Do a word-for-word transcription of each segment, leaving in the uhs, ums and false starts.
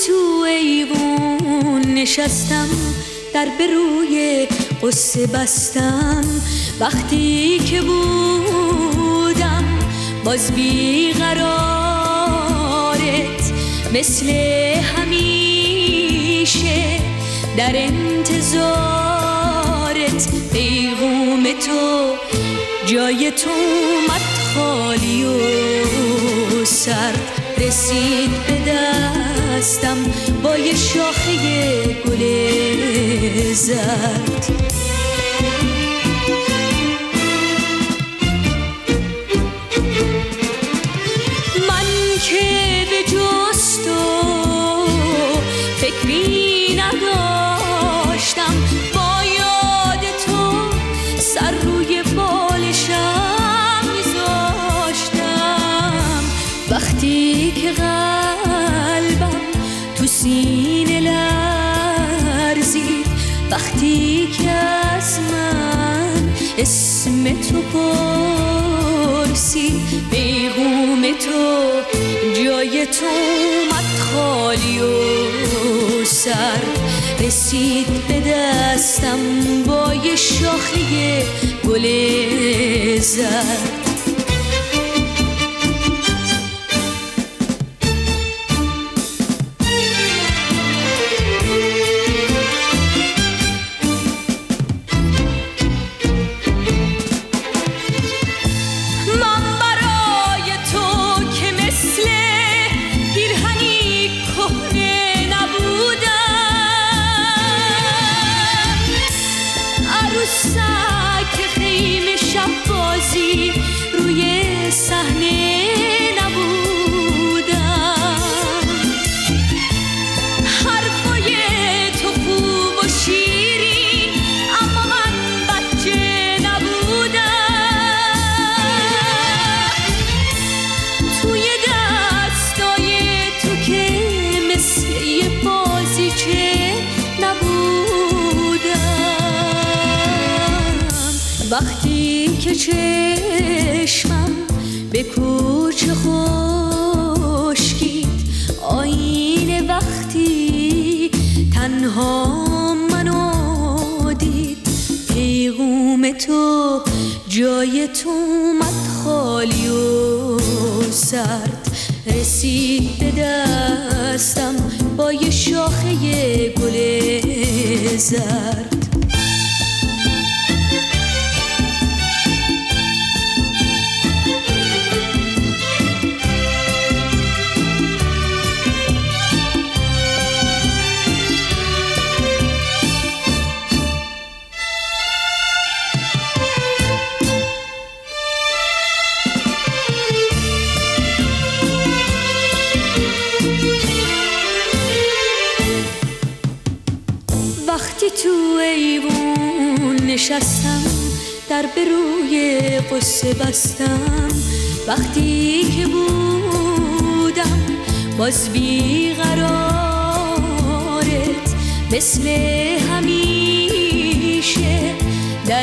تو ایوون نشستم، در به روی قصه بستم. وقتی که بودم باز بیقرارت، مثل همیشه در انتظارت. پیغام تو جای تو اومد خالی و سرد، رسید به دستم با یه شاخه گل زرد. من که به جز تو فکری نداشتم، با یاد تو سر روی بالشم میذاشتم. وقتی که قلبم تو سینه لرزید، وقتی که از من اسم تو پرسید، پیغام تو جای تو اومد خالی و سرد، رسید به دستم با یه شاخه گل زرد. عروسک خیمه شب بازی روی صحنه نبودم. حرفای تو خوب و شیرین، اما من بچه نبودم. توی دستای تو که مثل یه بازیچه وقتی که چشمم به کوچه خشکید، آینه وقتی تنها منو دید، پیغام تو جای تو اومد خالی و سرد، رسید به دستم با یه شاخه گل زرد. وقتی تو ایوون نشستم، در به روی قصه بستم. وقتی که بودم باز بیقرارت، مثل همیشه در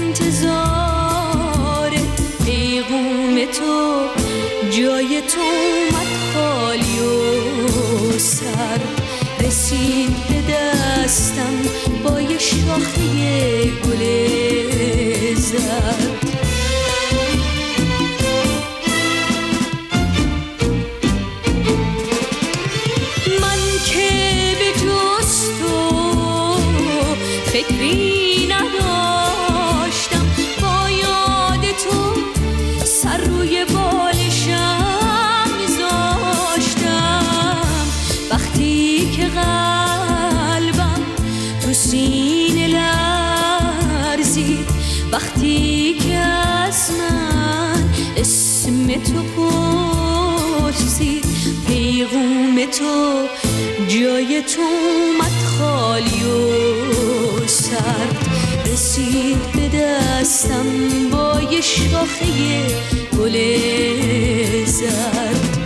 انتظارت. پیغام تو جای تو اومد خالی و سرد، رسید به دستم با یه شاخه گل زرد. من که به جز تو فکری نداشتم، با یاد تو سر روی بالشم میذاشتم. وقتی که قلبم تو سینه لرزید، وقتی که از من اسم تو پرسید، پیغام تو جای تو اومد خالی و سرد، رسید به دستم با یه شاخه گل زرد.